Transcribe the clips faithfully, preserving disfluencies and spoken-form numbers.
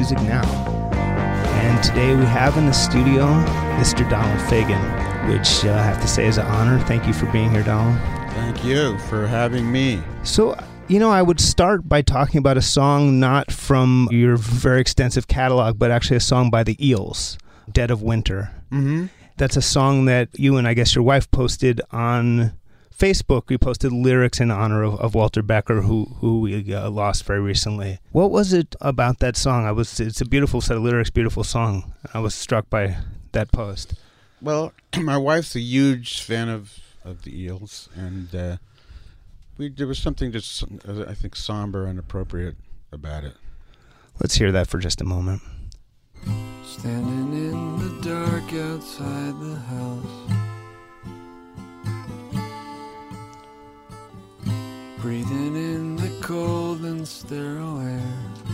Music Now. And today we have in the studio Mister Donald Fagen, which uh, I have to say is an honor. Thank you for being here, Donald. Thank you for having me. So, you know, I would start by talking about a song not from your very extensive catalog, but actually a song by the Eels, Dead of Winter. Mm-hmm. That's a song that you and I guess your wife posted on Facebook. We posted lyrics in honor of, of Walter Becker, who who we uh, lost very recently. What was it about that song? I was. It's a beautiful set of lyrics, beautiful song. I was struck by that post. Well, my wife's a huge fan of, of the Eels, and uh, we there was something just uh, I think somber and appropriate about it. Let's hear that for just a moment. Standing in the dark outside the house, breathing in the cold and sterile air.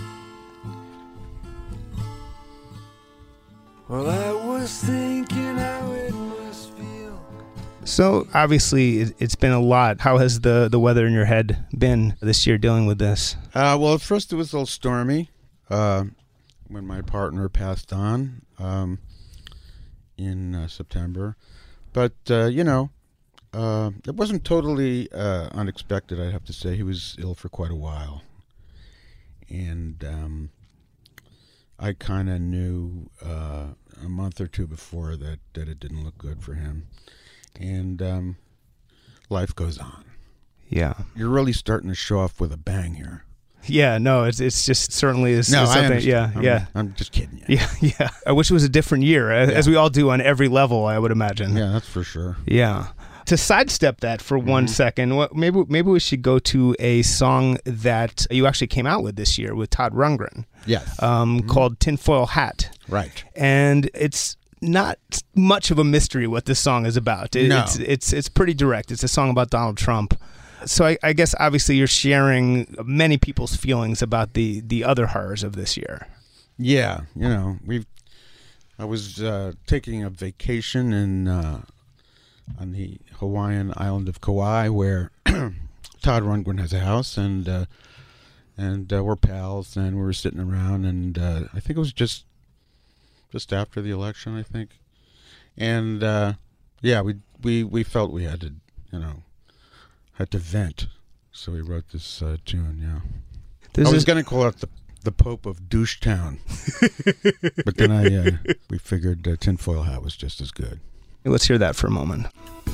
Well, I was thinking how it must feel. So, obviously, it, it's been a lot. How has the, the weather in your head been this year dealing with this? Uh, well, at first it was a little stormy uh, when my partner passed on um, in uh, September. But, uh, you know, Uh, it wasn't totally uh, unexpected, I have to say. He was ill for quite a while. And um, I kind of knew uh, a month or two before that, that it didn't look good for him. And um, life goes on. Yeah. You're really starting to show off with a bang here. Yeah, no, it's it's just certainly is no, something. I understand. Yeah, I'm, yeah. I'm just kidding you. Yeah, yeah. I wish it was a different year, as, Yeah. as we all do on every level, I would imagine. Yeah, that's for sure. Yeah. To sidestep that for one Mm-hmm. second, what, maybe maybe we should go to a song that you actually came out with this year with Todd Rundgren, Yes. um, Mm-hmm. called Tinfoil Hat. Right. And it's not much of a mystery what this song is about. It, No. It's, it's, it's pretty direct. It's a song about Donald Trump. So I, I guess obviously you're sharing many people's feelings about the, the other horrors of this year. Yeah, you know, we've. I was uh, taking a vacation in uh, on the Hawaiian island of Kauai, where Todd Rundgren has a house, and uh, and uh, we're pals, and we were sitting around, and uh, I think it was just just after the election, I think, and uh, yeah, we we we felt we had to, you know, had to vent, so we wrote this uh, tune. Yeah, This I was is- going to call it the the Pope of Douche Town, but then I uh, we figured uh, Tinfoil Hat was just as good. Let's hear that for a moment.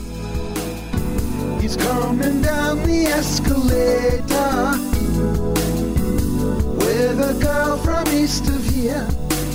He's coming down the escalator with a girl from east of here.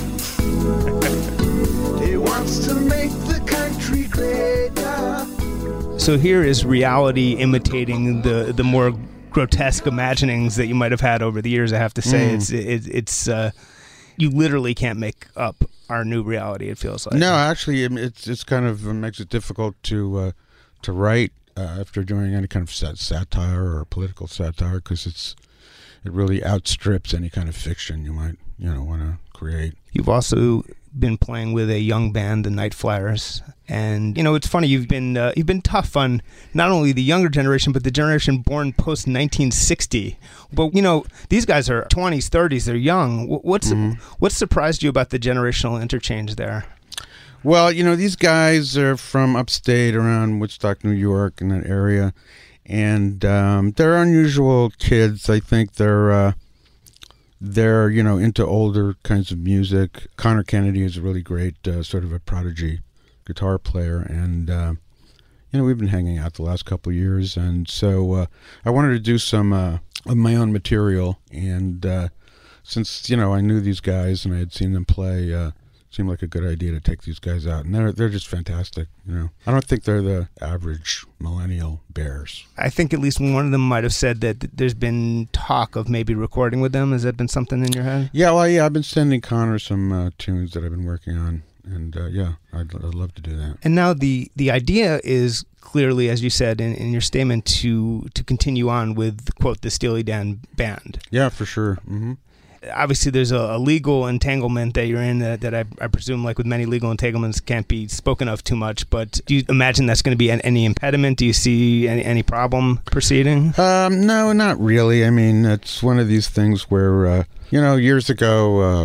He wants to make the country greater. So here is reality imitating the the more grotesque imaginings that you might have had over the years. I have to say, Mm. it's it, it's uh, you literally can't make up our new reality. It feels like No, actually, it- it's it's kind of it makes it difficult to uh, to write uh, after doing any kind of sat- satire or political satire, because it's it really outstrips any kind of fiction you might you know want to create. You've also been playing with a young band, the Night Flyers, and you know it's funny. You've been uh, you've been tough on not only the younger generation, but the generation born post nineteen sixty. But you know these guys are twenties, thirties. They're young. Wh- What's Mhm. what surprised you about the generational interchange there? Well, you know, these guys are from upstate around Woodstock, New York, in that area, and um, they're unusual kids. I think they're uh, they're you know into older kinds of music. Connor Kennedy is a really great uh, sort of a prodigy guitar player, and uh, you know we've been hanging out the last couple of years, and so uh, I wanted to do some uh, of my own material, and uh, since you know I knew these guys and I had seen them play. Uh, Seemed like a good idea to take these guys out, and they're they're just fantastic. You know, I don't think they're the average millennial Bears. I think at least one of them might have said that th- there's been talk of maybe recording with them. Has that been something in your head? Yeah, well, yeah, I've been sending Connor some uh, tunes that I've been working on, and uh, yeah, I'd, I'd love to do that. And now the the idea is clearly, as you said in, in your statement, to to continue on with quote the Steely Dan band. Yeah, for sure. Mm-hmm. Obviously, there's a, a legal entanglement that you're in that, that I, I presume, like with many legal entanglements, can't be spoken of too much. But do you imagine that's going to be an, any impediment? Do you see any, any problem proceeding? Um, no, not really. I mean, it's one of these things where, uh, you know, years ago, uh,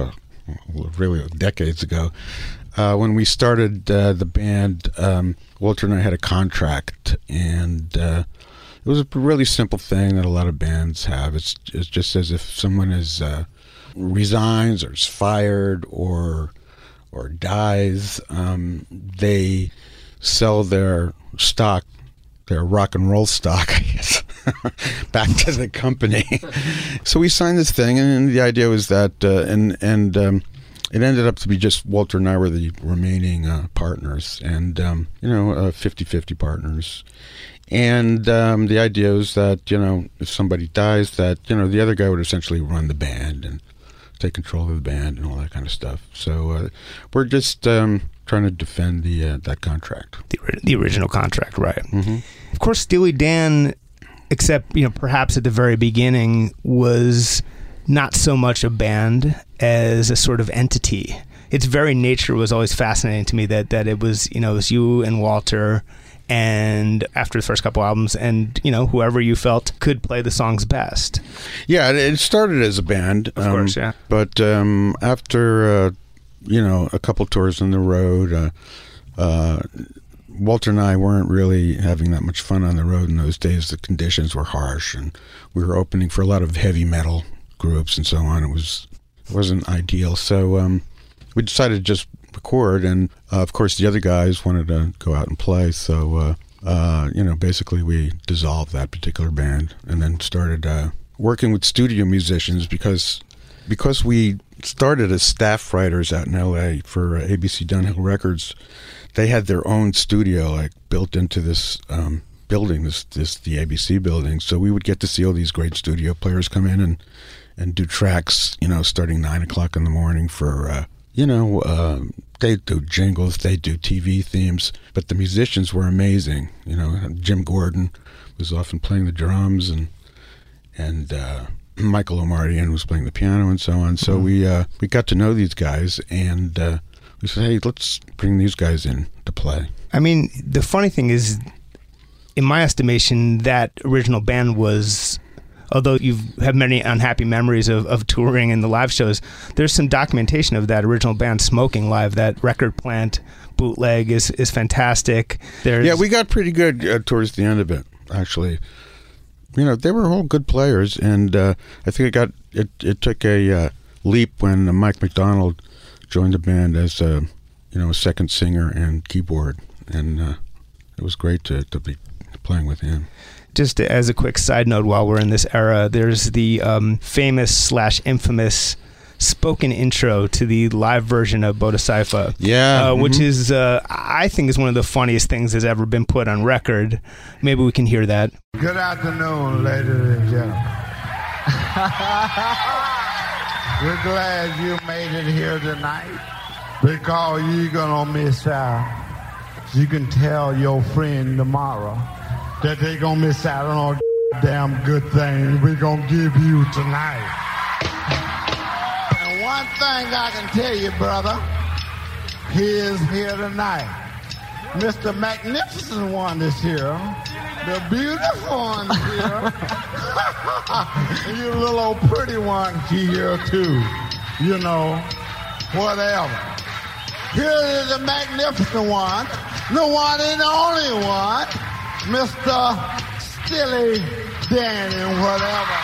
really decades ago. Uh, when we started uh, the band, um, Walter and I had a contract, and uh, it was a really simple thing that a lot of bands have. It's, it's just as if someone is uh, resigns or is fired or or dies, um, they sell their stock, their rock and roll stock, I guess, back to the company. So we signed this thing, and the idea was that, uh, and and um, it ended up to be just Walter and I were the remaining uh, partners, and um, you know, uh, fifty-fifty partners. And um, the idea was that, you know, if somebody dies, that, you know, the other guy would essentially run the band and take control of the band and all that kind of stuff. So uh, we're just um, trying to defend the uh, that contract. The, the original contract, right. Mm-hmm. Of course, Steely Dan, except, you know, perhaps at the very beginning, was not so much a band as a sort of entity. Its very nature was always fascinating to me, that, that it was, you know, it was you and Walter, and after the first couple albums, and, you know, whoever you felt could play the songs best. Yeah, it started as a band. Of um, course, yeah. But um, after, uh, you know, a couple tours on the road, uh, uh, Walter and I weren't really having that much fun on the road in those days. The conditions were harsh, and we were opening for a lot of heavy metal groups and so on. It was, it wasn't ideal. So um, we decided to just record, and uh, of course the other guys wanted to go out and play, so uh, uh, you know, basically we dissolved that particular band and then started uh, working with studio musicians, because because we started as staff writers out in L A for uh, A B C Dunhill Records. They had their own studio like built into this um, building, this this the A B C building, so we would get to see all these great studio players come in and and do tracks, you know, starting nine o'clock in the morning for uh, you know, uh, they do jingles, they do T V themes, but the musicians were amazing. You know, Jim Gordon was often playing the drums, and and uh, Michael Omartian was playing the piano and so on. So mm-hmm. we uh, we got to know these guys, and uh, we said, hey, let's bring these guys in to play. I mean, the funny thing is, in my estimation, that original band was, although you have many unhappy memories of, of touring and the live shows, there's some documentation of that original band smoking live. That Record Plant bootleg is, is fantastic. There's yeah, we got pretty good uh, towards the end of it, actually. You know, they were all good players, and uh, I think it got it, it took a uh, leap when uh, Mike McDonald joined the band as a, you know, a second singer and keyboard, and uh, it was great to, to be playing with him. Just as a quick side note, while we're in this era, there's the um, famous slash infamous spoken intro to the live version of Bodhisattva. Yeah. Uh, mm-hmm. Which is, uh, I think, is one of the funniest things that's ever been put on record. Maybe we can hear that. Good afternoon, ladies and gentlemen. We're glad you made it here tonight, because you're going to miss out. You can tell your friend tomorrow that they gonna miss out on all damn good things we gonna give you tonight. And one thing I can tell you, brother, he is here tonight. Mister Magnificent One is here. The beautiful one's here. You little old pretty one here too. You know, whatever. Here is the magnificent one, the one and the only one, Mister Steely Dan and whatever.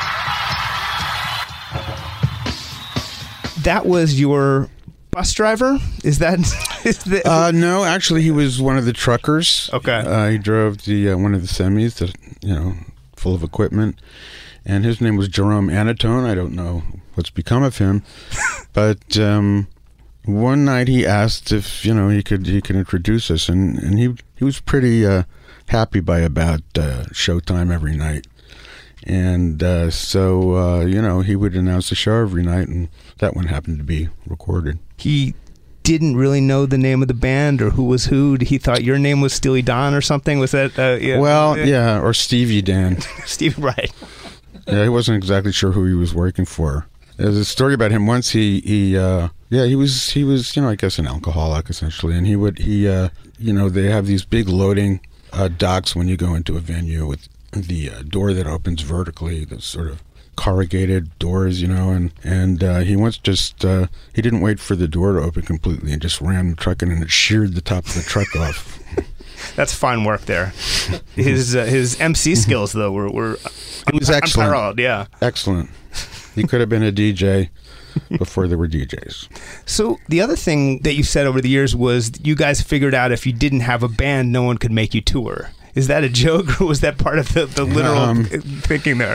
That was your bus driver? Is that? Is that uh, no, actually, he was one of the truckers. Okay. Uh, he drove the uh, one of the semis, that, you know, full of equipment, and his name was Jerome Anatone. I don't know what's become of him, but um, one night he asked if, you know, he could he could introduce us, and, and he he was pretty uh, happy by about uh, showtime every night. And uh, so, uh, you know, he would announce the show every night, and that one happened to be recorded. He didn't really know the name of the band or who was who. He thought your name was Steely Dan or something. Was that? Uh, yeah. Well, yeah, or Stevie Dan. Steve, right. Yeah, he wasn't exactly sure who he was working for. There's a story about him. Once he, he uh, yeah, he was, he was, you know, I guess an alcoholic, essentially. And he would, he, uh, you know, they have these big loading uh, docks when you go into a venue with the uh, door that opens vertically, that's sort of corrugated doors, you know, and and uh, he once just uh, he didn't wait for the door to open completely and just ran the truck in and it sheared the top of the truck off. That's fine work there. His uh, his M C skills though were were it was excellent. Unparalleled, yeah, excellent. He could have been a D J before there were D Js. So the other thing that you said over the years was you guys figured out if you didn't have a band, no one could make you tour. Is that a joke, or was that part of the, the literal um, thinking there?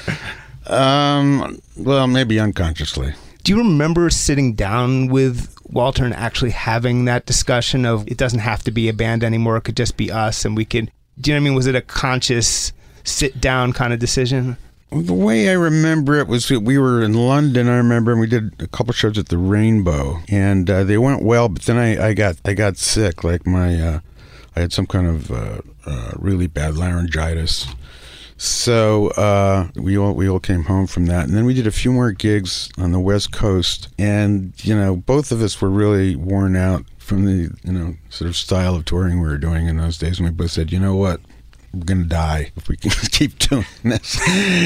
Um, well, maybe unconsciously. Do you remember sitting down with Walter and actually having that discussion of it doesn't have to be a band anymore, it could just be us, and we could, do you know what I mean? Was it a conscious sit-down kind of decision? The way I remember it was that we were in London, I remember, and we did a couple shows at the Rainbow, and uh, they went well, but then I, I got I got sick, like my, uh, I had some kind of uh, uh, really bad laryngitis. So uh, we all we all came home from that, and then we did a few more gigs on the West Coast, and you know, both of us were really worn out from the you know sort of style of touring we were doing in those days, and we both said, you know what, we're gonna die if we can keep doing this,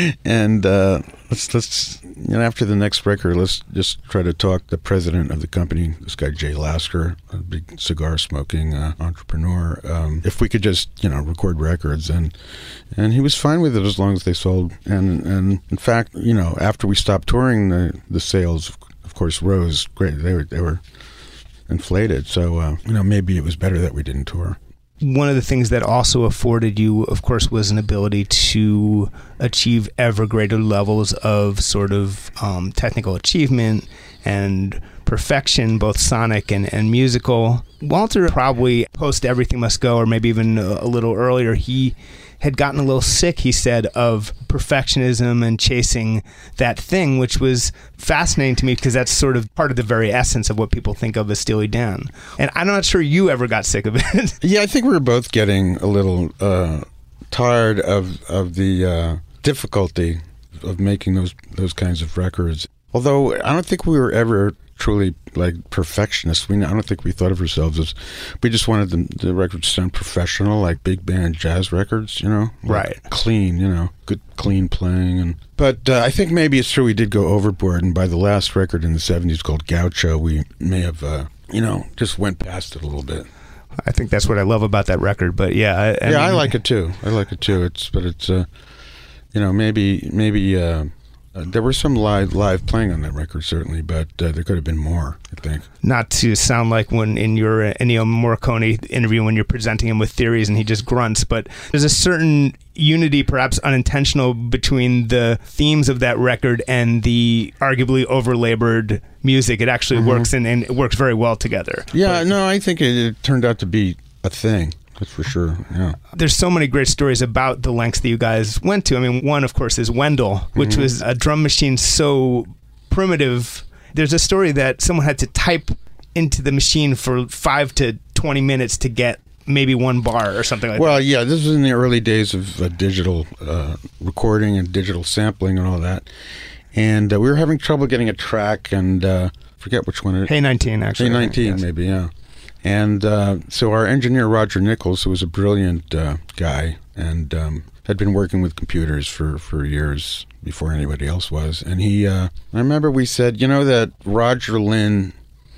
and uh, let's let's you know after the next record, let's just try to talk the president of the company, this guy Jay Lasker, a big cigar smoking uh, entrepreneur, um, if we could just you know record records, and and he was fine with it as long as they sold, and and in fact you know after we stopped touring, the the sales of course rose great. They were they were inflated, so uh, you know maybe it was better that we didn't tour. One of the things that also afforded you, of course, was an ability to achieve ever greater levels of sort of um, technical achievement and perfection, both sonic and, and musical. Walter probably post Everything Must Go, or maybe even a, a little earlier, he had gotten a little sick, he said, of perfectionism and chasing that thing, which was fascinating to me because that's sort of part of the very essence of what people think of as Steely Dan. And I'm not sure you ever got sick of it. Yeah, I think we were both getting a little uh, tired of of the uh, difficulty of making those those kinds of records. Although I don't think we were ever truly like perfectionists. We I don't think we thought of ourselves as, we just wanted the, the records to sound professional, like big band jazz records, you know, like right? Clean, you know, good clean playing. And but uh, I think maybe it's true we did go overboard. And by the last record in the seventies called Gaucho, we may have uh, you know just went past it a little bit. I think that's what I love about that record. But yeah, I, I yeah, mean, I like it too. I like it too. It's but it's uh, you know maybe maybe. Uh, Uh, there were some live live playing on that record, certainly, but uh, there could have been more, I think. Not to sound like when in your uh, Ennio Morricone interview when you're presenting him with theories and he just grunts, but there's a certain unity, perhaps unintentional, between the themes of that record and the arguably overlabored music. It actually mm-hmm. works, and, and it works very well together. Yeah, but, no, I think it, it turned out to be a thing. That's for sure, yeah. There's so many great stories about the lengths that you guys went to. I mean, one, of course, is Wendell, which mm-hmm. was a drum machine so primitive. There's a story that someone had to type into the machine for five to twenty minutes to get maybe one bar or something like well, that. Well, yeah, this was in the early days of uh, digital uh, recording and digital sampling and all that. And uh, we were having trouble getting a track, and uh, I forget which one it is. Hey nineteen, actually. Hey nineteen, yes. Maybe, yeah. And uh, so our engineer, Roger Nichols, who was a brilliant uh, guy and um, had been working with computers for, for years before anybody else was. And he, uh, I remember we said, you know, that Roger Lynn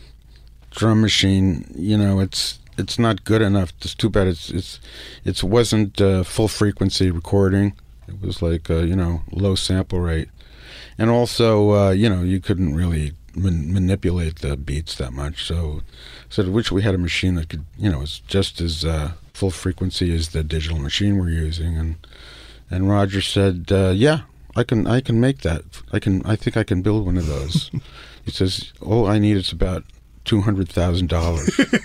drum machine, you know, it's it's not good enough. It's too bad it's it's it wasn't uh, full frequency recording. It was like, uh, you know, low sample rate. And also, uh, you know, you couldn't really man- manipulate the beats that much. So, so I wish we had a machine that could, you know, was just as uh, full frequency as the digital machine we're using. And and Roger said, uh, yeah, I can I can make that. I can I think I can build one of those. He says, all I need is about two hundred thousand dollars.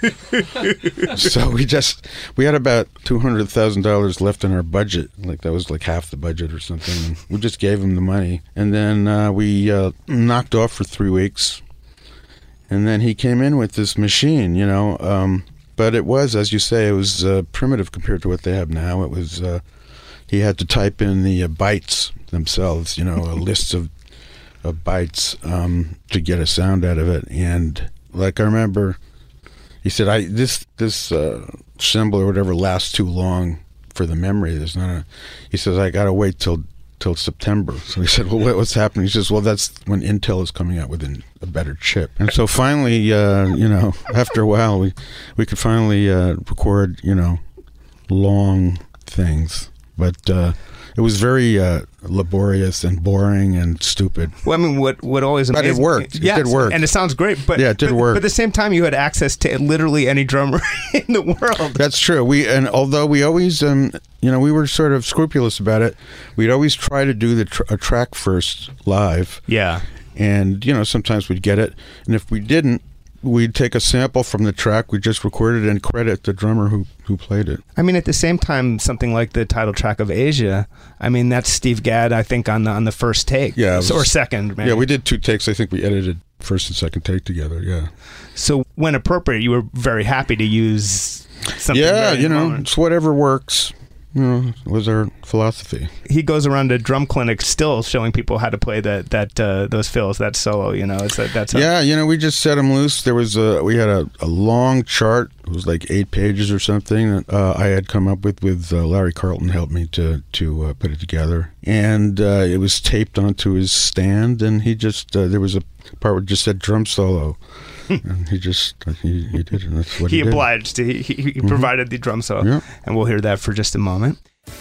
So we just, we had about two hundred thousand dollars left in our budget. Like that was like half the budget or something. And we just gave him the money. And then uh, we uh, knocked off for three weeks. And then he came in with this machine, you know. Um, but it was, as you say, it was uh, primitive compared to what they have now. It was, uh, he had to type in the uh, bytes themselves, you know, a list of, of bytes um, to get a sound out of it. And like I remember, he said, "I this this uh, symbol or whatever lasts too long for the memory. There's not a." He says, "I gotta wait till till September. So he said, well, what, what's happening? He says, well, that's when Intel is coming out with an, a better chip. And so finally, uh, you know, after a while, we, we could finally uh, record, you know, long things. But uh, it was very uh, laborious and boring and stupid. Well, I mean, what what always but amazed it worked. It yes, did work, and it sounds great. But yeah, it did but, work. But at the same time, you had access to literally any drummer in the world. That's true. We and although we always, um, you know, we were sort of scrupulous about it. We'd always try to do the tr- a track first live. Yeah, and you know, sometimes we'd get it, and if we didn't, we'd take a sample from the track, we just recorded it and credit the drummer who, who played it. I mean, at the same time, something like the title track of Asia, I mean, that's Steve Gadd, I think, on the on the first take. Yeah. Was, or second, maybe. Yeah, we did two takes. I think we edited first and second take together, yeah. So when appropriate, you were very happy to use something. Yeah, you know, moment. It's whatever works. You know, was our philosophy. He goes around to drum clinics still showing people how to play that that uh, those fills, that solo. You know, it's a, that's a, yeah. You know, we just set him loose. There was a we had a, a long chart. It was like eight pages or something that uh, I had come up with. With uh, Larry Carlton helped me to to uh, put it together, and uh, it was taped onto his stand. And he just uh, there was a part where it just said drum solo. And he just he, he did it. And that's what he, he did. obliged. He, he, he mm-hmm. provided the drum solo, yeah. And we'll hear that for just a moment.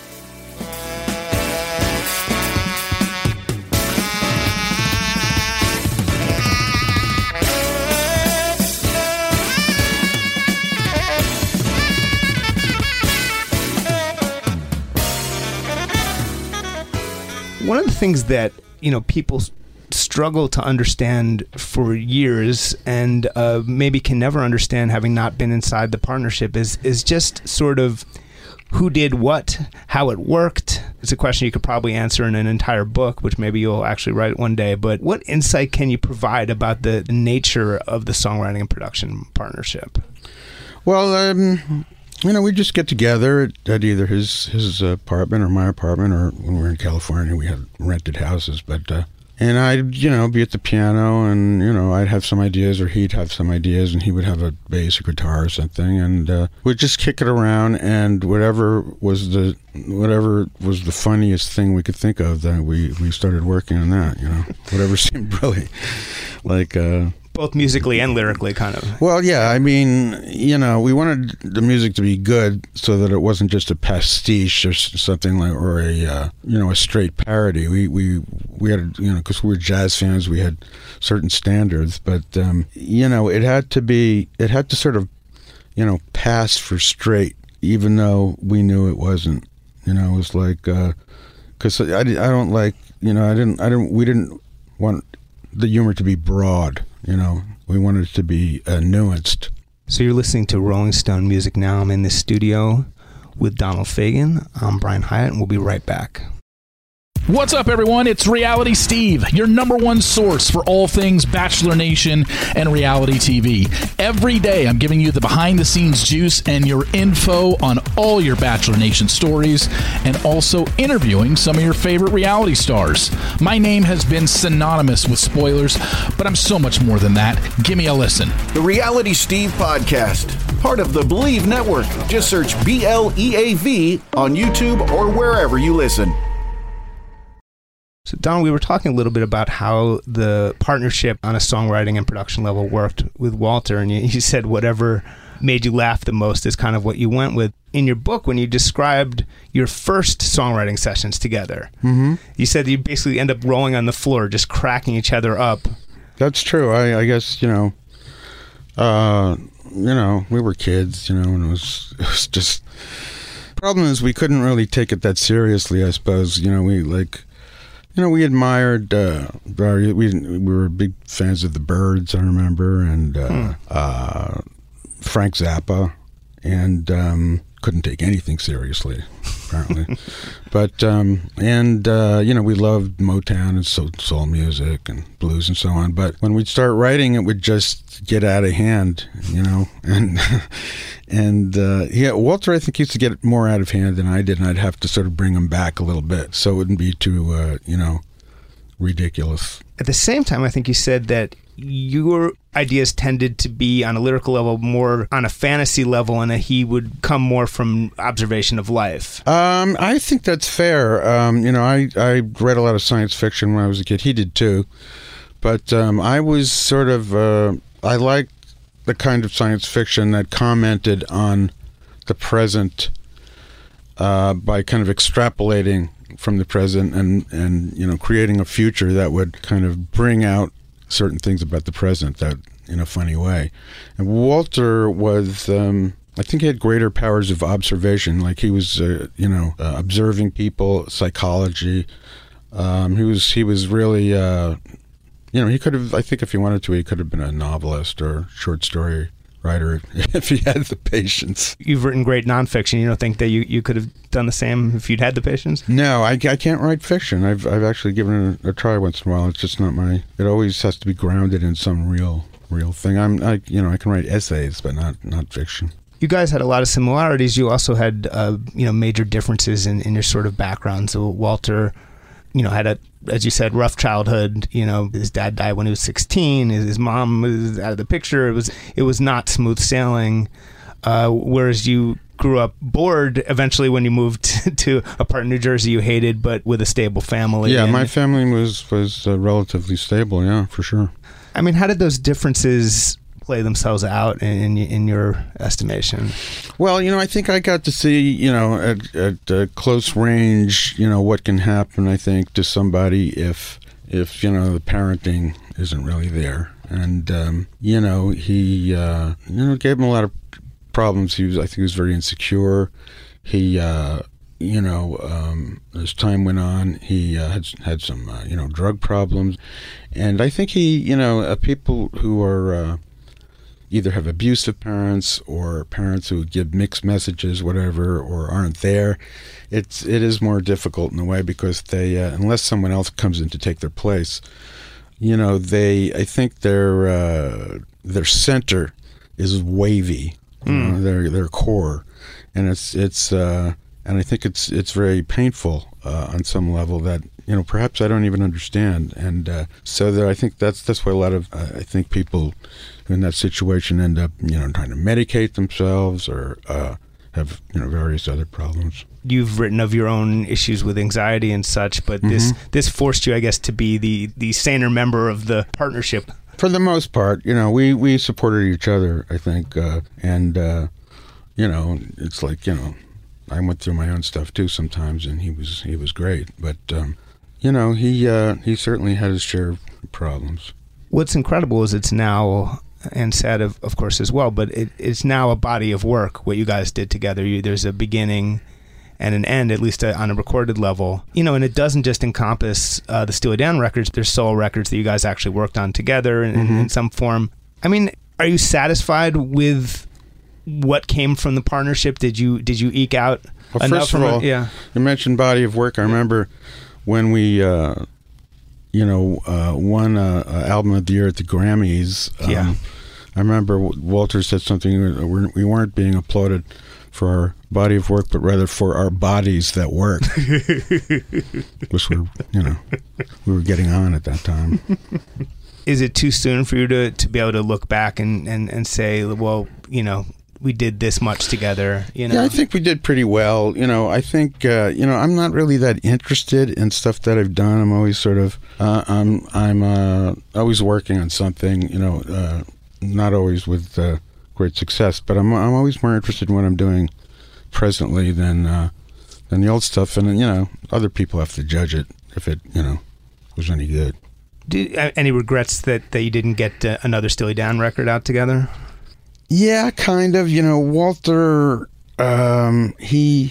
One of the things that, you know, people struggle to understand for years and uh, maybe can never understand having not been inside the partnership is is just sort of who did what, how it worked. It's a question you could probably answer in an entire book, which maybe you'll actually write one day. But what insight can you provide about the nature of the songwriting and production partnership? Well, um, you know, we just get together at, at either his his apartment or my apartment, or when we were in California, we had rented houses. But uh, and I'd, you know, be at the piano, and, you know, I'd have some ideas, or he'd have some ideas, and he would have a bass or guitar or something, and uh, we'd just kick it around, and whatever was the whatever was the funniest thing we could think of, then we, we started working on that, you know, whatever seemed really like... Uh, both musically and lyrically, kind of. Well, yeah, I mean, you know, we wanted the music to be good so that it wasn't just a pastiche or something like, or a, uh, you know, a straight parody. We we we had, you know, because we were jazz fans, we had certain standards, but um, you know, it had to be, it had to sort of, you know, pass for straight, even though we knew it wasn't. You know, it was like, because uh, I, I don't like, you know, I didn't, I didn't, we didn't want the humor to be broad. You know, we wanted it to be uh, nuanced. So you're listening to Rolling Stone Music Now. I'm in the studio with Donald Fagen. I'm Brian Hyatt, and we'll be right back. What's up, everyone? It's Reality Steve, your number one source for all things Bachelor Nation and reality T V. Every day, I'm giving you the behind-the-scenes juice and your info on all your Bachelor Nation stories, and also interviewing some of your favorite reality stars. My name has been synonymous with spoilers, but I'm so much more than that. Give me a listen. The Reality Steve Podcast, part of the Believe Network. Just search B L E A V on YouTube or wherever you listen. So, Don, we were talking a little bit about how the partnership on a songwriting and production level worked with Walter, and you, you said whatever made you laugh the most is kind of what you went with. In your book, when you described your first songwriting sessions together, mm-hmm. you said you basically end up rolling on the floor, just cracking each other up. That's true. I, I guess, you know, uh, you know, we were kids, you know, and it was, it was just... Problem is, we couldn't really take it that seriously, I suppose. You know, we, like... You know, we admired, uh, we, we were big fans of the Byrds, I remember, and uh, hmm. uh, Frank Zappa, and um, couldn't take anything seriously, apparently. but, um, and, uh, you know, we loved Motown and soul, soul music and blues and so on. But when we'd start writing, it would just get out of hand, you know, and... And, uh, yeah, Walter, I think, used to get more out of hand than I did, and I'd have to sort of bring him back a little bit so it wouldn't be too, uh, you know, ridiculous. At the same time, I think you said that your ideas tended to be on a lyrical level, more on a fantasy level, and that he would come more from observation of life. Um, I think that's fair. Um, you know, I, I read a lot of science fiction when I was a kid. He did too. But um, I was sort of, uh, I liked the kind of science fiction that commented on the present uh, by kind of extrapolating from the present and, and, you know, creating a future that would kind of bring out certain things about the present that in a funny way. And Walter was, um, I think he had greater powers of observation. Like he was, uh, you know, uh, observing people, psychology. Um, he was, he was really, uh, you know, he could have, I think if he wanted to, he could have been a novelist or short story writer if he had the patience. You've written great nonfiction. You don't think that you, you could have done the same if you'd had the patience? No, I, I can't write fiction. I've I've actually given it a, a try once in a while. It's just not my. It always has to be grounded in some real real thing. I'm I you know I can write essays, but not not fiction. You guys had a lot of similarities. You also had uh, you know major differences in, in your sort of background. So Walter, you know, had a, as you said, rough childhood. You know, his dad died when he was sixteen. His, his mom was out of the picture. It was it was not smooth sailing. Uh, whereas you grew up bored eventually when you moved to, to a part of New Jersey you hated, but with a stable family. Yeah, and, my family was was uh, relatively stable. Yeah, for sure. I mean, how did those differences play themselves out in in your estimation? Well, you know, I think I got to see, you know, at, at uh, close range, you know, what can happen, I think, to somebody if, if you know, the parenting isn't really there. And, um, you know, he, uh, you know, gave him a lot of problems. He was, I think he was very insecure. He, uh, you know, um, as time went on, he uh, had, had some, uh, you know, drug problems. And I think he, you know, uh, people who are, uh, either have abusive parents or parents who give mixed messages, whatever, or aren't there. It's it is more difficult in a way because they, uh, unless someone else comes in to take their place, you know, they. I think their uh, their center is wavy, you mm. know, their their core, and it's it's uh, and I think it's it's very painful uh, on some level that. You know, perhaps I don't even understand, and uh, so that I think that's that's why a lot of uh, I think people in that situation end up, you know, trying to medicate themselves or uh, have you know various other problems. You've written of your own issues with anxiety and such, but mm-hmm. this this forced you, I guess, to be the the saner member of the partnership. For the most part, you know, we we supported each other, I think, uh, and uh, you know, it's like you know, I went through my own stuff too sometimes, and he was he was great, but. Um, You know, he uh, he certainly had his share of problems. What's incredible is it's now, and sad of, of course as well, but it, it's now a body of work, what you guys did together. You, there's a beginning and an end, at least on a recorded level. You know, and it doesn't just encompass uh, the Steely Dan records. There's solo records that you guys actually worked on together in, mm-hmm. in some form. I mean, are you satisfied with what came from the partnership? Did you did you eke out well, enough first from of all, it? Yeah. You mentioned body of work. I remember when we, uh, you know, uh, won a, a album of the year at the Grammys. Um, yeah. I remember Walter said something. We weren't being applauded for our body of work, but rather for our bodies that work. Which were, you know, we were getting on at that time. Is it too soon for you to, to be able to look back and, and, and say, well, you know, we did this much together, you know? Yeah, I think we did pretty well. You know, I think, uh, you know, I'm not really that interested in stuff that I've done. I'm always sort of, uh, I'm, I'm uh, always working on something, you know, uh, not always with uh, great success, but I'm I'm always more interested in what I'm doing presently than, uh, than the old stuff. And, you know, other people have to judge it if it, you know, was any good. Do, uh, any regrets that, that you didn't get uh, another Steely Dan record out together? Yeah, kind of. You know, Walter, um, he,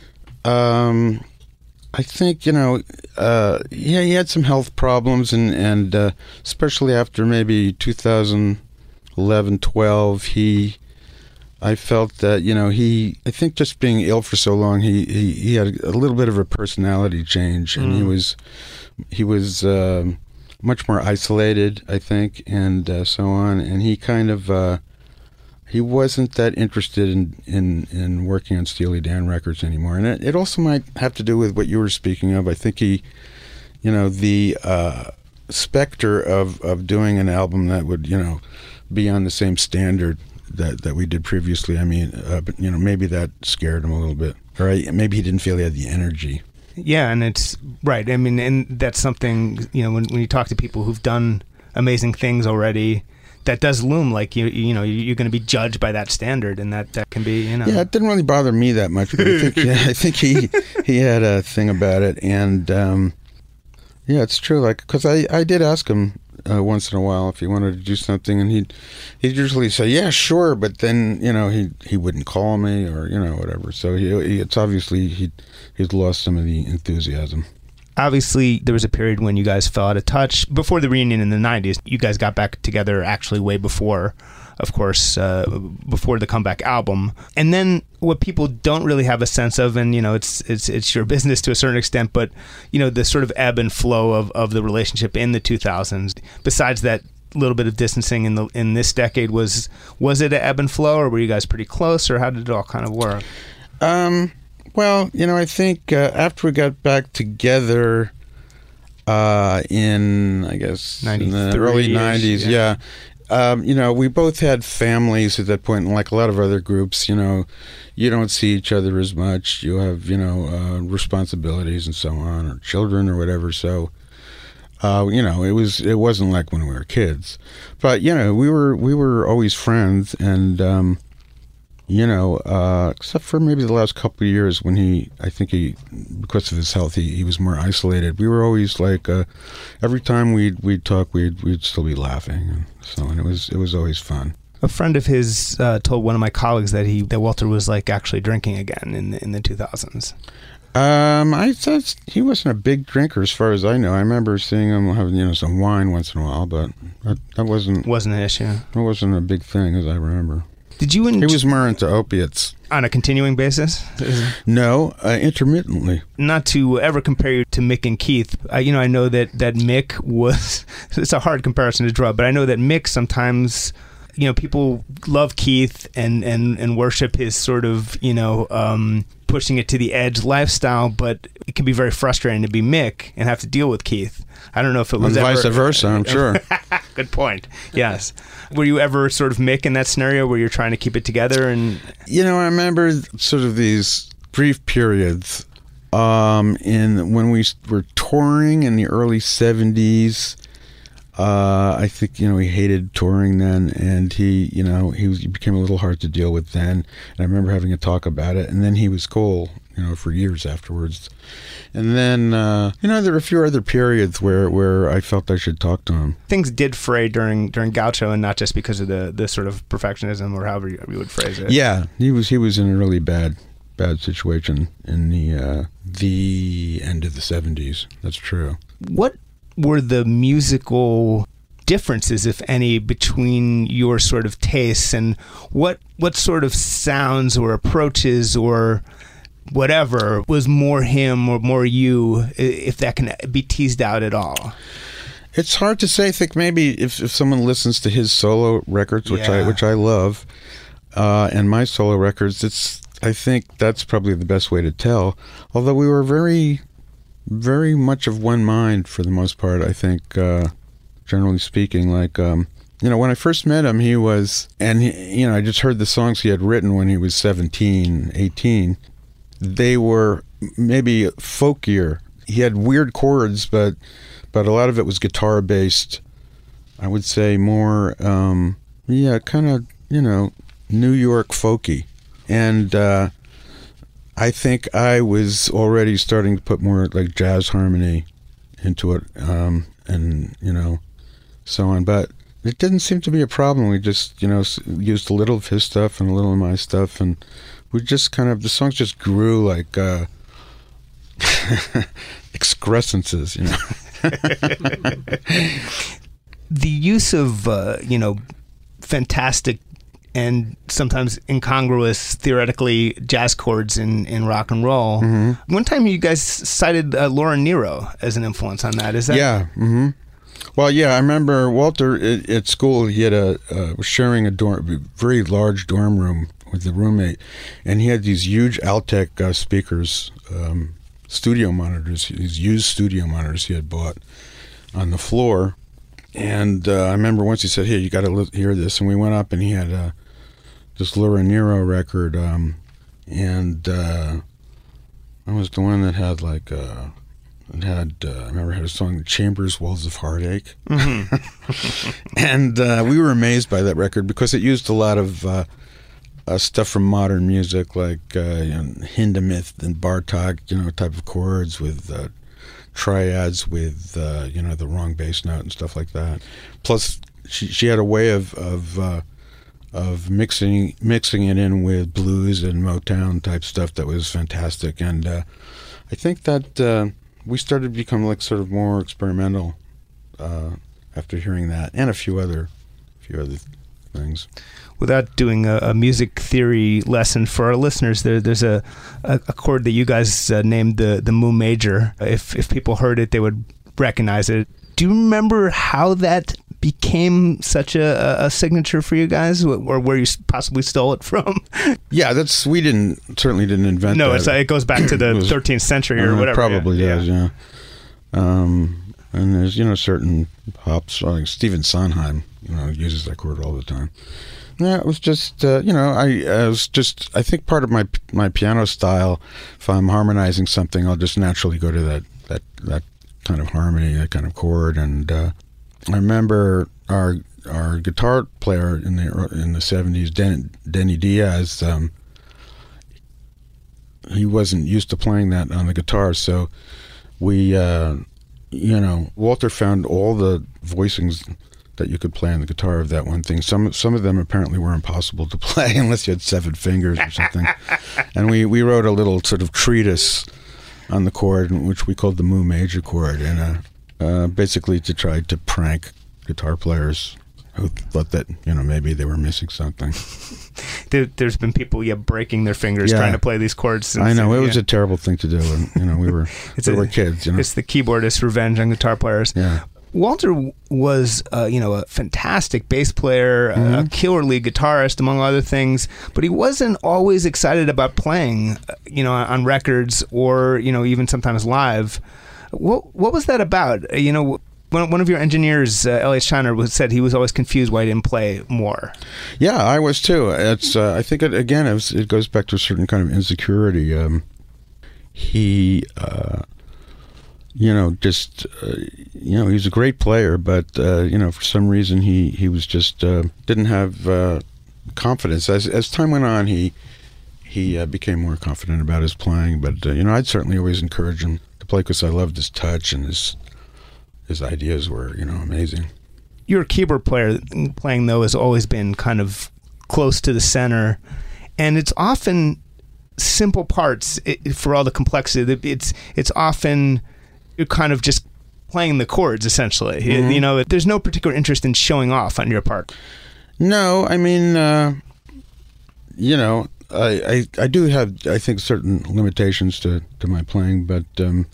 um, I think, you know, uh, yeah, he had some health problems, and, and uh, especially after maybe two thousand eleven, twelve, he, I felt that, you know, he, I think just being ill for so long, he, he, he had a little bit of a personality change, and mm. he was, he was um, much more isolated, I think, and uh, so on, and he kind of, uh, he wasn't that interested in, in, in working on Steely Dan records anymore. And it, it also might have to do with what you were speaking of. I think he, you know, the uh, specter of, of doing an album that would, you know, be on the same standard that, that we did previously. I mean, uh, but, you know, maybe that scared him a little bit. Or I, maybe he didn't feel he had the energy. Yeah, and it's right. I mean, and that's something, you know, when, when you talk to people who've done amazing things already, that does loom like you you know you're going to be judged by that standard, and that, that can be, you know. Yeah, it didn't really bother me that much, but I think yeah, I think he he had a thing about it, and um, yeah, it's true. Like, because I, I did ask him uh, once in a while if he wanted to do something, and he'd he'd usually say yeah, sure, but then you know he he wouldn't call me or you know whatever. So he, he it's obviously he he's lost some of the enthusiasm. Obviously, there was a period when you guys fell out of touch. Before the reunion in the nineties, you guys got back together actually way before, of course, uh, before the comeback album. And then what people don't really have a sense of, and, you know, it's it's it's your business to a certain extent, but, you know, the sort of ebb and flow of, of the relationship in the two thousands, besides that little bit of distancing in the in this decade, was was it an ebb and flow, or were you guys pretty close, or how did it all kind of work? Um... Well, you know, I think uh, after we got back together uh, in, I guess, in the early nineties, yeah, yeah um, you know, we both had families at that point, and like a lot of other groups, you know, you don't see each other as much. You have, you know, uh, responsibilities and so on, or children or whatever. So, uh, you know, it was it wasn't like when we were kids, but you know, we were we were always friends, and. Um, You know, uh, except for maybe the last couple of years when he, I think he, because of his health, he, he was more isolated. We were always like, uh, every time we'd we'd talk, we'd we'd still be laughing and so on. It was it was always fun. A friend of his uh, told one of my colleagues that he that Walter was like actually drinking again in the, in the two thousands. Um, I said he wasn't a big drinker as far as I know. I remember seeing him having you know some wine once in a while, but that, that wasn't wasn't an issue. It wasn't a big thing as I remember. Did you? He was more into opiates. On a continuing basis? No, uh, intermittently. Not to ever compare you to Mick and Keith. I, you know, I know that, that Mick was... It's a hard comparison to draw, but I know that Mick sometimes... You know, people love Keith and, and, and worship his sort of, you know, um, pushing it to the edge lifestyle, but it can be very frustrating to be Mick and have to deal with Keith. I don't know if it was and ever... vice versa, I'm sure. Good point. Yes. Were you ever sort of Mick in that scenario where you're trying to keep it together? And you know, I remember sort of these brief periods um, in when we were touring in the early seventies. Uh, I think, you know, he hated touring then, and he, you know, he, was, he became a little hard to deal with then. And I remember having a talk about it, and then he was cool, you know, for years afterwards. And then, uh, you know, there were a few other periods where, where I felt I should talk to him. Things did fray during during Gaucho, and not just because of the, the sort of perfectionism or however you, you would phrase it. Yeah, he was he was in a really bad bad situation in the uh, the end of the seventies. That's true. What were the musical differences, if any, between your sort of tastes, and what what sort of sounds or approaches or whatever was more him or more you, if that can be teased out at all? It's hard to say. I think maybe if, if someone listens to his solo records, which yeah. I which I love, uh, and my solo records, it's I think that's probably the best way to tell. Although we were very very much of one mind for the most part, I think, uh, generally speaking. Like, um, you know, when I first met him, he was, and, he, you know, I just heard the songs he had written when he was seventeen, eighteen. They were maybe folkier. He had weird chords, but but a lot of it was guitar-based. I would say more, um, yeah, kind of, you know, New York folky. And, uh, I think I was already starting to put more like jazz harmony into it, um, and, you know, so on. But it didn't seem to be a problem. We just, you know, used a little of his stuff and a little of my stuff, and we just kind of, the songs just grew like uh, excrescences, you know. The use of, uh, you know, fantastic and sometimes incongruous, theoretically, jazz chords in, in rock and roll. Mm-hmm. One time you guys cited uh, Laura Nyro as an influence on that. Is that? Yeah. Mm-hmm. Well, yeah, I remember Walter at, at school, he had a, uh, was sharing a dorm, very large dorm room with a roommate, and he had these huge Altec uh, speakers, um, studio monitors, these used studio monitors he had bought. on the floor. And uh, I remember once he said, "Here, you got to li- hear this." And we went up, and he had uh, this Laura Nyro record, um, and uh, that was the one that had like uh, it had. Uh, I remember it had a song, "Chambers, Wells of Heartache," mm-hmm. and uh, we were amazed by that record because it used a lot of uh, uh, stuff from modern music, like uh, you know, Hindemith and Bartok, you know, type of chords with. Uh, triads with uh, you know the wrong bass note and stuff like that. Plus, she she had a way of of uh, of mixing mixing it in with blues and Motown type stuff that was fantastic. And uh, I think that uh, we started to become like sort of more experimental uh, after hearing that, and a few other few other things. Without doing a, a music theory lesson for our listeners, there, there's a, a, a chord that you guys uh, named the, the Mu major. If if people heard it, they would recognize it. Do you remember how that became such a, a signature for you guys, or where you possibly stole it from? Yeah, that's we didn't certainly didn't invent. No, that. it's, it goes back to the was, thirteenth century or uh, whatever. Probably yeah. does, yeah. yeah. Um, and there's you know certain pops like Stephen Sondheim, you know, uses that chord all the time. Yeah, it was just uh, you know I, I was just I think part of my my piano style. If I'm harmonizing something, I'll just naturally go to that that that kind of harmony, that kind of chord. And uh, I remember our our guitar player in the in the seventies, Den, Denny Diaz. Um, he wasn't used to playing that on the guitar, so we uh, you know Walter found all the voicings that you could play on the guitar of that one thing. Some some of them apparently were impossible to play unless you had seven fingers or something. And we, we wrote a little sort of treatise on the chord, which we called the Mu major chord, and uh, uh, basically to try to prank guitar players who thought that you know maybe they were missing something. There, there's been people yeah breaking their fingers yeah. trying to play these chords. Since, I know it yeah. was a terrible thing to do, and you know we were it's we a, were kids. You know? It's the keyboardist revenge on guitar players. Yeah. Walter was, uh, you know, a fantastic bass player, mm-hmm. a killer lead guitarist, among other things, but he wasn't always excited about playing, you know, on records or, you know, even sometimes live. What what was that about? You know, one, one of your engineers, uh, Elliot Scheiner, was, said he was always confused why he didn't play more. Yeah, I was too. It's uh, I think, it, again, it, was, it goes back to a certain kind of insecurity. Um, he... Uh, You know, just, uh, you know, he's a great player, but, uh, you know, for some reason he, he was just, uh, didn't have uh, confidence. As as time went on, he he uh, became more confident about his playing. But, uh, you know, I'd certainly always encourage him to play because I loved his touch and his his ideas were, you know, amazing. Your keyboard player playing, though, has always been kind of close to the center, and it's often simple parts it, for all the complexity. It's It's often... You're kind of just playing the chords, essentially. Mm-hmm. You know, there's no particular interest in showing off on your part. No, I mean, uh, you know, I, I I do have, I think, certain limitations to, to my playing, but um,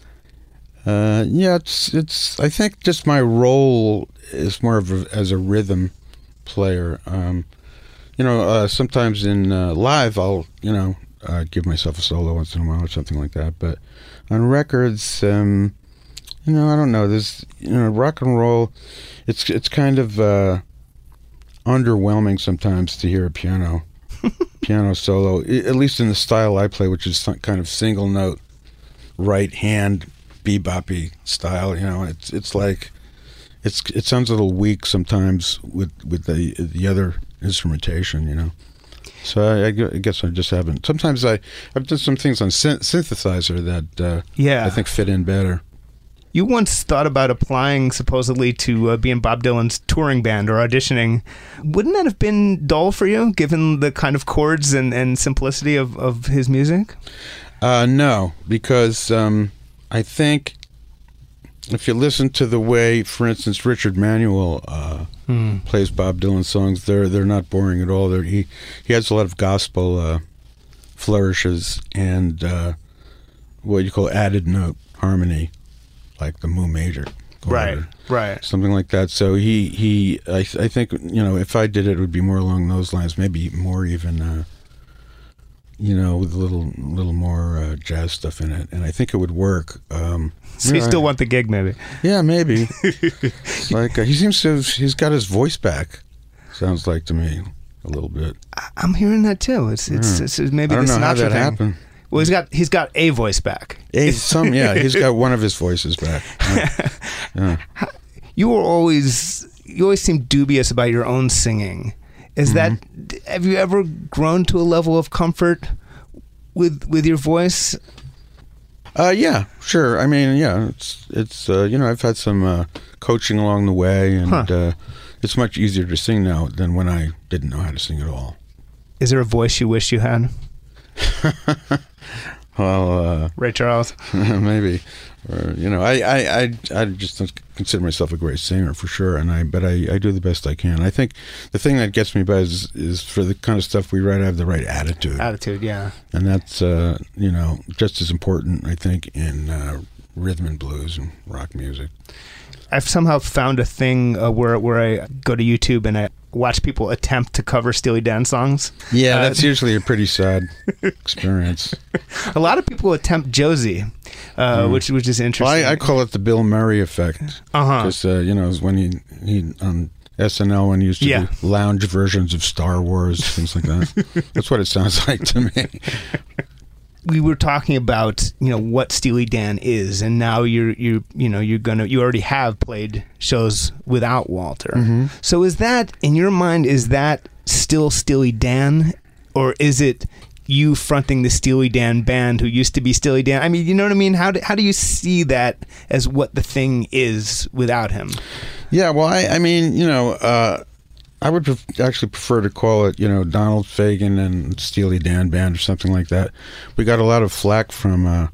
uh, yeah, it's it's. I think just my role is more of a, as a rhythm player. Um, you know, uh, sometimes in uh, live, I'll you know uh, give myself a solo once in a while or something like that, but on records. Um, You know, I don't know. There's, you know, rock and roll. It's it's kind of uh, underwhelming sometimes to hear a piano piano solo, at least in the style I play, which is some kind of single note, right hand beboppy style. You know, it's it's like it's it sounds a little weak sometimes with with the the other instrumentation. You know. So I, I guess I just haven't. Sometimes I I've done some things on synth- synthesizer that uh, yeah. I think fit in better. You once thought about applying supposedly to uh, be in Bob Dylan's touring band or auditioning. Wouldn't that have been dull for you, given the kind of chords and, and simplicity of, of his music? Uh, no, because um, I think if you listen to the way, for instance, Richard Manuel uh, hmm. plays Bob Dylan songs, they're they're not boring at all. They're, he he has a lot of gospel uh, flourishes and uh, what you call added note harmony, like the Mu major, right, right, something like that. So he he, I, I think you know, if I did it, it would be more along those lines, maybe more even uh, you know, with a little little more uh, jazz stuff in it, and I think it would work. Um, So you know, still I- want the gig, maybe? Yeah, maybe. It's like uh, he seems to. He's got his voice back. Sounds like to me a little bit. I- I'm hearing that too. It's it's, Yeah. it's, it's maybe I don't the know how Sinatra that thing. happened. Well, he's got he's got a voice back. Hey, some yeah, he's got one of his voices back. Yeah. Yeah. You were always you always seem dubious about your own singing. Is Mm-hmm. that have you ever grown to a level of comfort with with your voice? Uh, yeah, sure. I mean, yeah, it's it's uh, you know, I've had some uh, coaching along the way, and Huh. uh, it's much easier to sing now than when I didn't know how to sing at all. Is there a voice you wish you had? Well, Ray Charles. uh, maybe, or you know, I, I, I, I just don't consider myself a great singer for sure, and I, but I, I do the best I can. I think the thing that gets me by is, is for the kind of stuff we write, I have the right attitude, Attitude, yeah. and that's uh, you know, just as important, I think, in uh, rhythm and blues and rock music. I've somehow found a thing uh, where where I go to YouTube and I watch people attempt to cover Steely Dan songs. Yeah, Uh, that's usually a pretty sad experience. A lot of people attempt Josie, uh, which which is Well, interesting. I, I call it the Bill Murray effect. Uh-huh. Because, uh, you know, it's when he, he on S N L when he used to Yeah. do lounge versions of Star Wars, things like that. That's what it sounds like to me. We were talking about, you know, what Steely Dan is, and now you're you you know you're gonna you already have played shows without Walter. Mm-hmm. So is that in your mind? Is that still Steely Dan, or is it you fronting the Steely Dan band who used to be Steely Dan? I mean, you know what I mean? How do, how do you see that as what the thing is without him? Yeah, well, I, I mean, you know, uh, I would pref- actually prefer to call it, you know, Donald Fagen and Steely Dan Band or something like that. We got a lot of flack from uh,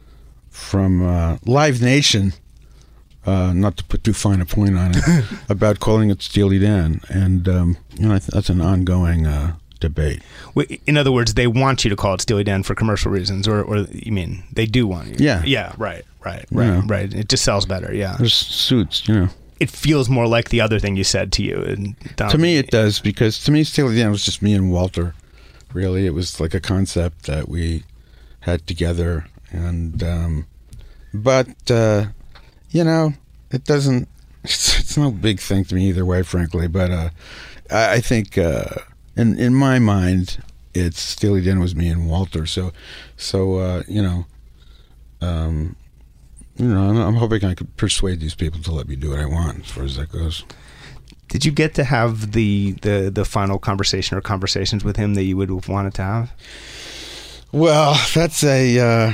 from uh, Live Nation, uh, not to put too fine a point on it, about calling it Steely Dan, and um, you know, I th- that's an ongoing uh, debate. Wait, in other words, they want you to call it Steely Dan for commercial reasons, or, or you mean they do want you? Yeah. Yeah, right, right, right, Yeah. right. It just sells better, yeah. There's suits, you know. It feels more like the other thing you said to you. And Don- To me, it does, because to me, Steely Dan was just me and Walter. Really, it was like a concept that we had together, and um, but uh, you know, it doesn't. It's, it's no big thing to me either way, frankly. But uh, I, I think, uh, in in my mind, it's Steely Dan was me and Walter. So, so uh, you know. Um, You know, I'm, I'm hoping I could persuade these people to let me do what I want, as far as that goes. Did you get to have the, the, the final conversation or conversations with him that you would have wanted to have? Well, that's a. Uh,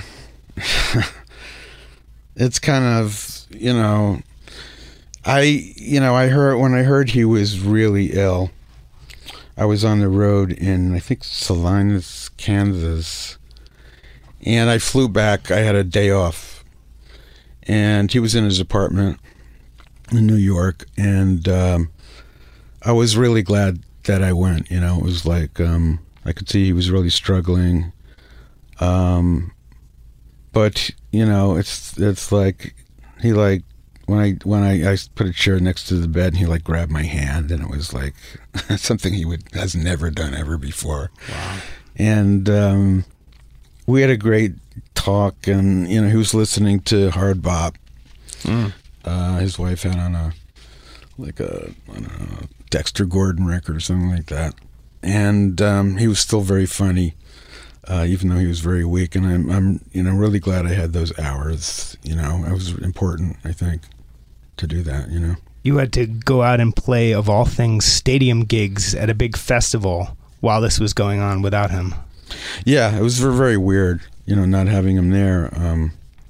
it's kind of, you know, I you know I heard when I heard he was really ill. I was on the road in I think Salinas, Kansas, and I flew back. I had a day off, and he was in his apartment in New York, and um, I was really glad that I went. You know, it was like um, I could see he was really struggling. Um, but you know, it's it's like he like when I when I, I put a chair next to the bed, and he like grabbed my hand, and it was like something he would has never done ever before. Wow. And um, we had a great talk, and you know, he was listening to hard bop. Mm. Uh, his wife had on a like a I don't know, Dexter Gordon record or something like that, and um, he was still very funny. Uh, even though he was very weak, and I'm, I'm, you know, really glad I had those hours. You know, it was important, I think, to do that. You know, You had to go out and play, of all things, stadium gigs at a big festival while this was going on without him. yeah, it was very, very weird. You know, not having him there. Um,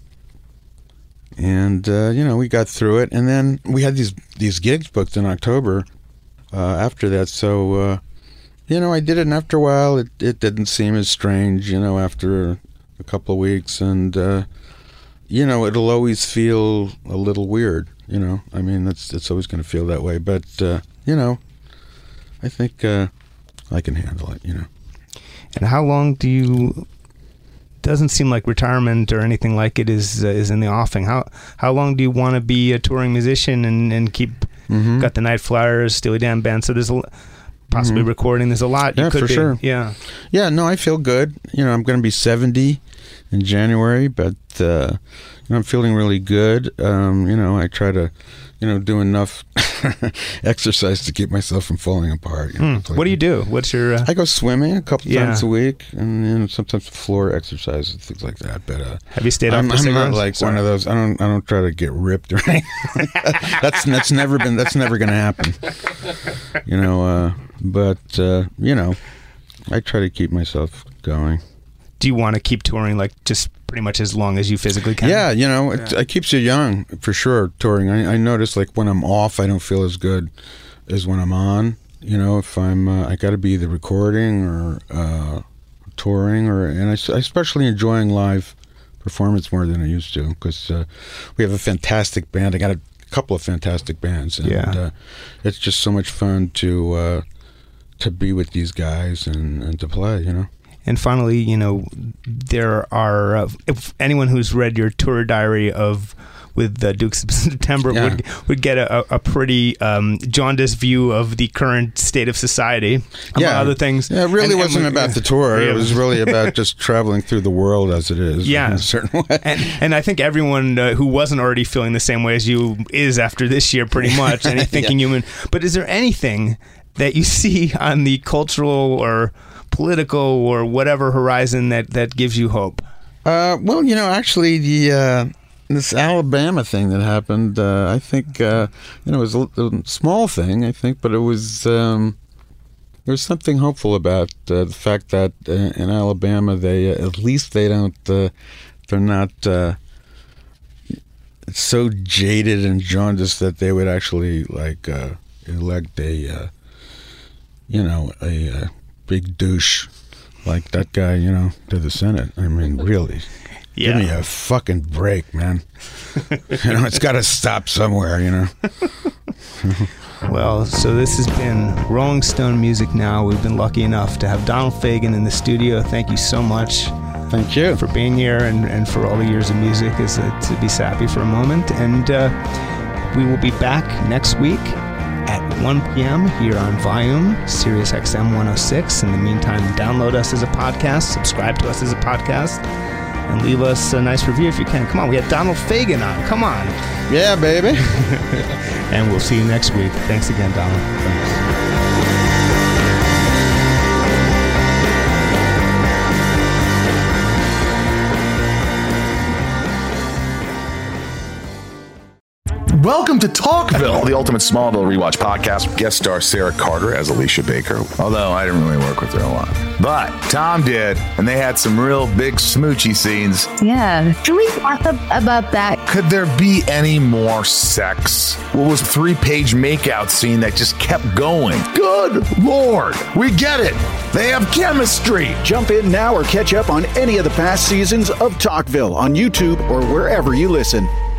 and uh, you know, we got through it, and then we had these these gigs booked in October. Uh, after that, so. Uh, You know, I did it, and after a while, it, it didn't seem as strange, you know, after a couple of weeks. And, uh, you know, it'll always feel a little weird, you know. I mean, it's, it's always going to feel that way. But, uh, you know, I think uh, I can handle it, you know. And how long do you... Doesn't seem like retirement or anything like it is uh, is in the offing. How how long do you want to be a touring musician and, and keep... Mm-hmm. Got the Night Flyers, Steely Dan Band, so there's a... possibly mm-hmm. recording. There's a lot. You yeah, could for be. sure. Yeah. Yeah, no, I feel good. You know, I'm going to be seventy in January, but uh, you know, I'm feeling really good. Um, you know, I try to, you know, do enough exercise to keep myself from falling apart. You know, mm. What do you do? What's your... Uh... I go swimming a couple yeah. times a week, and you know, sometimes floor exercise and things like that. But uh, have you stayed I'm, off the I'm not cigarettes? like Sorry. one of those. I don't. I don't try to get ripped or anything. that's that's never been. That's never going to happen. You know. Uh, but uh, you know, I try to keep myself going. Do you want to keep touring like just pretty much as long as you physically can? Yeah, you know, it, it keeps you young for sure. Touring, I, I notice like when I'm off, I don't feel as good as when I'm on. You know, if I'm, uh, I got to be either recording or uh, touring, or and I, I especially enjoying live performance more than I used to because uh, we have a fantastic band. I got a couple of fantastic bands, and yeah. uh, it's just so much fun to uh, to be with these guys and, and to play. You know. And finally, you know, there are uh, if anyone who's read your tour diary of with the Dukes of September yeah. would would get a, a pretty um, jaundiced view of the current state of society, among yeah. other things. Yeah, it really and, wasn't and, about yeah. the tour. Yeah. It was really about just traveling through the world as it is. Yeah, in a certain way. And, and I think everyone uh, who wasn't already feeling the same way as you is after this year, pretty much. Any thinking yeah. human. But is there anything that you see on the cultural or political or whatever horizon that, that gives you hope? Uh, well, you know, actually, the uh, this Alabama thing that happened, uh, I think, uh, you know, it was a, a small thing, I think, but it was um, there was something hopeful about uh, the fact that uh, in Alabama, they uh, at least they don't, uh, they're not uh, so jaded and jaundiced that they would actually like uh, elect a, uh, you know, a. Uh, big douche like that guy, you know, to the Senate. I mean, really, yeah. give me a fucking break, man. You know, it's got to stop somewhere, you know. Well, so this has been Rolling Stone Music Now. We've been lucky enough to have Donald Fagen in the studio. Thank you so much. Thank you for being here and, and for all the years of music. Is uh, to be sappy for a moment, and uh, we will be back next week at one p.m. here on Volume, Sirius X M one oh six. In the meantime, download us as a podcast, subscribe to us as a podcast, and leave us a nice review if you can. Come on, we had Donald Fagen on. Come on. Yeah, baby. And we'll see you next week. Thanks again, Donald. Thanks. Welcome to Talkville, the ultimate Smallville rewatch podcast. Guest star Sarah Carter as Alicia Baker. Although I didn't really work with her a lot. But Tom did, and they had some real big smoochy scenes. Yeah. Can we talk about that? Could there be any more sex? What was a three-page makeout scene that just kept going? Good Lord, we get it. They have chemistry. Jump in now or catch up on any of the past seasons of Talkville on YouTube or wherever you listen.